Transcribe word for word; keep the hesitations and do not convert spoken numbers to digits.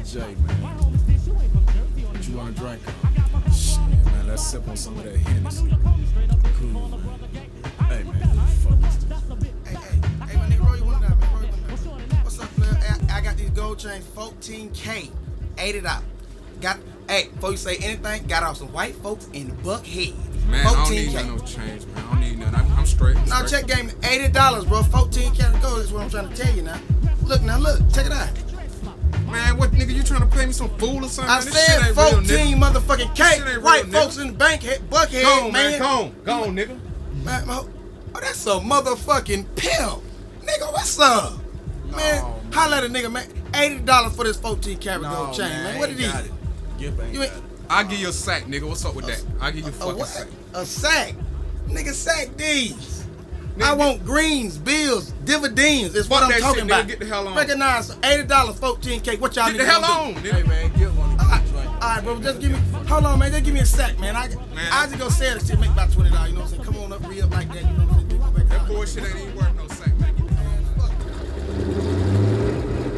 J, man. What you wanna drink? Shit, man, let's sip on some of that Hennessy. Cool, man. Hey, man, fuck this. Hey, hey, hey, my nigga, roll you one down, man. Roll you one down. What's up, player? Hey, I, I got these gold chains, fourteen K. Ate it out. Got, hey, before you say anything, got off some white folks in Buckhead. Man, I don't need no change, man. I don't need nothing. I'm, I'm straight. I'm Now straight. check game, eighty dollars, bro. fourteen karat gold is what I'm trying to tell you now. Look now, look, check it out. Man, what nigga, you trying to play me some fool or something? I Man, this shit said ain't real, fourteen nigga. motherfucking This shit K. ain't White real, folks nigga. in Bankhead, Buckhead, Go on, man. man. Go on. Go on, nigga. Man, oh, that's a motherfucking pimp. Nigga, what's up? No, Man, man. holla at a nigga, man. eighty dollars for this fourteen karat No, gold chain, man. I What ain't it is? got it. Gift ain't You got ain't- it. I'll give you a sack, nigga. What's up with that? I'll give you a A fucking what? sack. A sack. Nigga, sack these. Nigga, I want greens, bills, dividends. Is what Fuck I'm that talking shit, nigga. about. Get the hell on. Recognize eighty dollars, fourteen K. What y'all Get the niggas hell gonna on, do? Hey, nigga. man, get one of All these right, drink. all right, bro. Just give me. Hold on, man. Just give me a sack, man. I, Man. I just go sell this shit, make about twenty dollars. You know what I'm saying? Come on up, re up like that. You know what I'm saying? Go back That out. bullshit ain't even